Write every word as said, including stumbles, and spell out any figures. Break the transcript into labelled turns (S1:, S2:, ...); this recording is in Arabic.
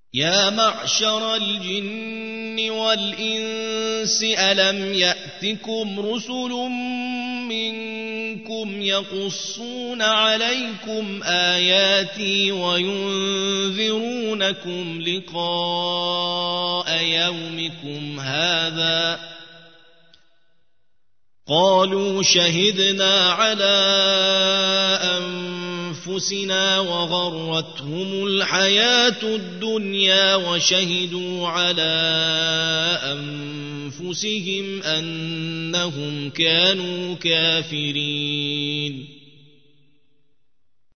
S1: يا معشر الجن والإنس ألم يأتكم رسل منكم يقصون عليكم آياتي وينذرونكم لقاء يومكم هذا قالوا شهدنا على أنفسنا وغرتهم الحياة الدنيا وشهدوا على أنفسهم أنهم كانوا كافرين